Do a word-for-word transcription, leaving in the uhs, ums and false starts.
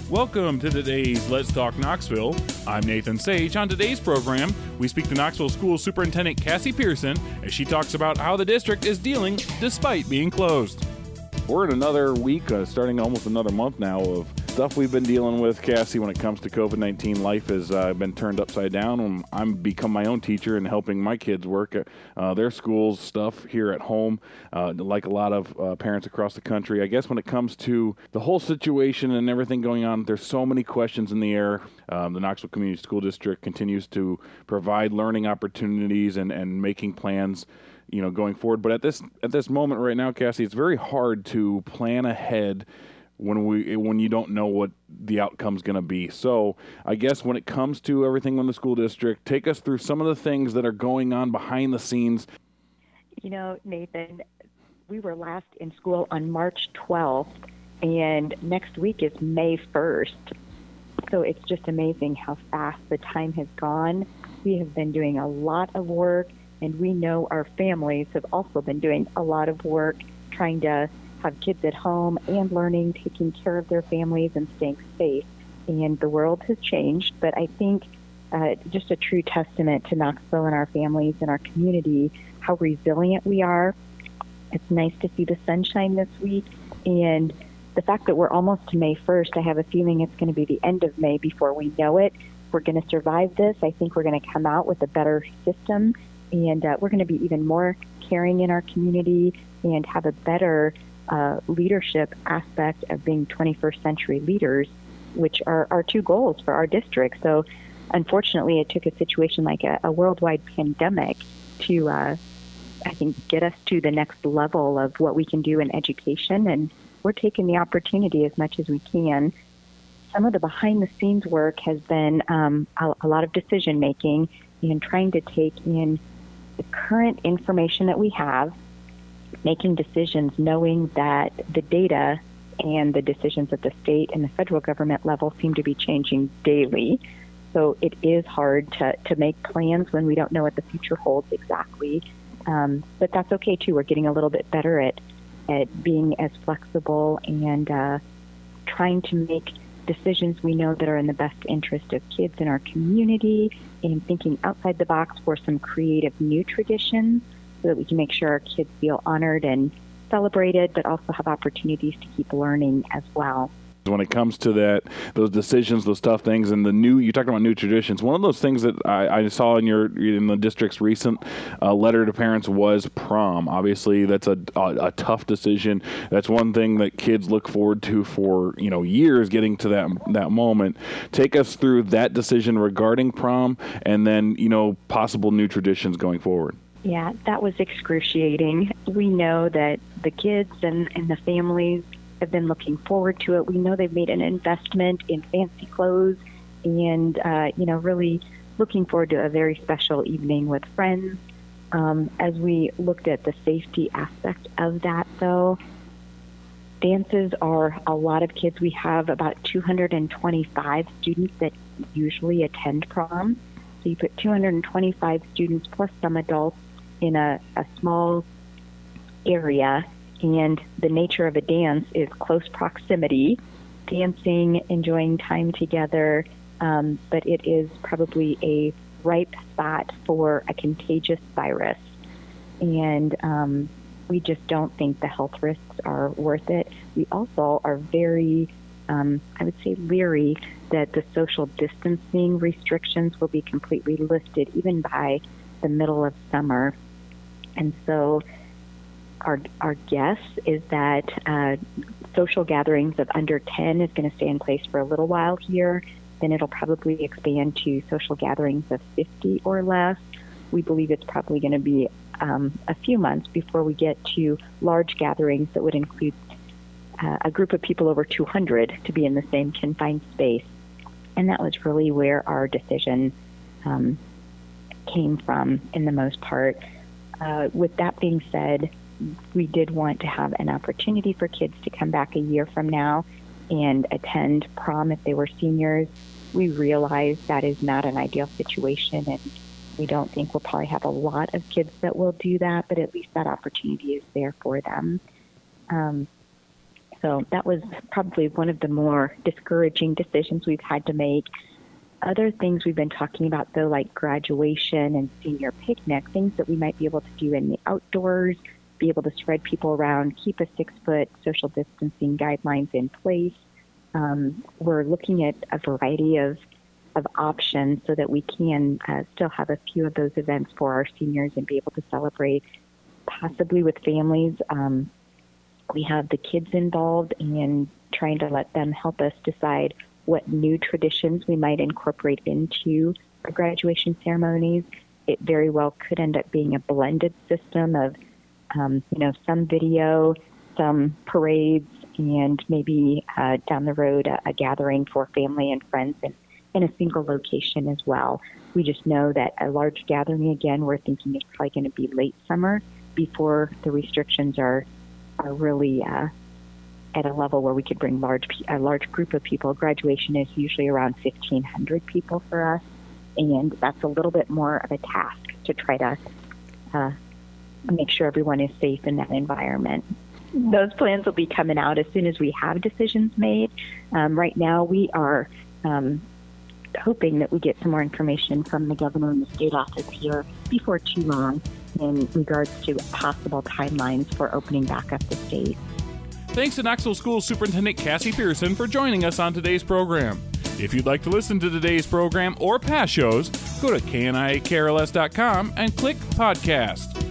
Welcome to today's Let's Talk Knoxville. I'm Nathan Sage. On today's program, we speak to Knoxville School Superintendent Cassie Pearson as she talks about how the district is dealing despite being closed. We're in another week, uh, starting almost another month now, of stuff we've been dealing with, Cassie, when it comes to covid nineteen. Life has uh, been turned upside down. I'm become my own teacher and helping my kids work at uh, their schools stuff here at home, uh, like a lot of uh, parents across the country. I guess when it comes to the whole situation and everything going on, there's so many questions in the air. Um, the Knoxville Community School District continues to provide learning opportunities and, and making plans, you know, going forward. But at this at this moment right now, Cassie, it's very hard to plan ahead when we when you don't know what the outcome's going to be. So I guess when it comes to everything in the school district, take us through some of the things that are going on behind the scenes. You know, Nathan, we were last in school on March twelfth, and next week is May first. So it's just amazing how fast the time has gone. We have been doing a lot of work, and we know our families have also been doing a lot of work trying to have kids at home and learning, taking care of their families and staying safe. And the world has changed, but I think uh, just a true testament to Knoxville and our families and our community, how resilient we are. It's nice to see the sunshine this week. And the fact that we're almost to May first, I have a feeling it's going to be the end of May before we know it. We're going to survive this. I think we're going to come out with a better system, and uh, we're going to be even more caring in our community and have a better uh, leadership aspect of being twenty-first century leaders, which are our two goals for our district. So unfortunately, it took a situation like a, a worldwide pandemic to, uh, I think, get us to the next level of what we can do in education, and we're taking the opportunity as much as we can. Some of the behind-the-scenes work has been um, a, a lot of decision-making and trying to take in the current information that we have, making decisions knowing that the data and the decisions at the state and the federal government level seem to be changing daily. So it is hard to, to make plans when we don't know what the future holds exactly. Um, but that's okay, too. We're getting a little bit better at, at being as flexible and uh, trying to make decisions we know that are in the best interest of kids in our community, and thinking outside the box for some creative new traditions so that we can make sure our kids feel honored and celebrated, but also have opportunities to keep learning as well. When it comes to that, those decisions, those tough things, and the new, you talked about new traditions. One of those things that I, I saw in your in the district's recent uh, letter to parents was prom. Obviously, that's a, a a tough decision. That's one thing that kids look forward to for you know years, getting to that that moment. Take us through that decision regarding prom, and then you know possible new traditions going forward. Yeah, that was excruciating. We know that the kids and, and the families have been looking forward to it. We know they've made an investment in fancy clothes and, uh, you know, really looking forward to a very special evening with friends. Um, as we looked at the safety aspect of that, though, dances are a lot of kids. We have about two hundred twenty-five students that usually attend prom. So you put two hundred twenty-five students plus some adults in a, a small area. And the nature of a dance is close proximity, dancing, enjoying time together, um, but it is probably a ripe spot for a contagious virus. And um, we just don't think the health risks are worth it. We also are very, um, I would say, leery that the social distancing restrictions will be completely lifted even by the middle of summer. And so Our our guess is that uh, social gatherings of under ten is going to stay in place for a little while here. Then it'll probably expand to social gatherings of fifty or less. We believe it's probably going to be um, a few months before we get to large gatherings that would include uh, a group of people over two hundred to be in the same confined space. And that was really where our decision um, came from in the most part. Uh, with that being said, we did want to have an opportunity for kids to come back a year from now and attend prom if they were seniors. We realize that is not an ideal situation, and we don't think we'll probably have a lot of kids that will do that, but at least that opportunity is there for them. Um, So that was probably one of the more discouraging decisions we've had to make. Other things we've been talking about, though, like graduation and senior picnic, things that we might be able to do in the outdoors, be able to spread people around, keep a six-foot social distancing guidelines in place. Um, we're looking at a variety of, of options so that we can uh, still have a few of those events for our seniors and be able to celebrate, possibly with families. Um, we have the kids involved in trying to let them help us decide what new traditions we might incorporate into our graduation ceremonies. It very well could end up being a blended system of, um, you know, some video, some parades, and maybe uh, down the road a, a gathering for family and friends in, in a single location as well. We just know that a large gathering, again, we're thinking it's probably going to be late summer before the restrictions are are really uh, at a level where we could bring large a large group of people. Graduation is usually around fifteen hundred people for us, and that's a little bit more of a task to try to uh, make sure everyone is safe in that environment. Those plans will be coming out as soon as we have decisions made. Um, right now, we are um, hoping that we get some more information from the governor and the state office here before too long in regards to possible timelines for opening back up the state. Thanks to Knoxville Schools Superintendent Cassie Pearson for joining us on today's program. If you'd like to listen to today's program or past shows, go to K N I A K R L S dot com and click Podcast.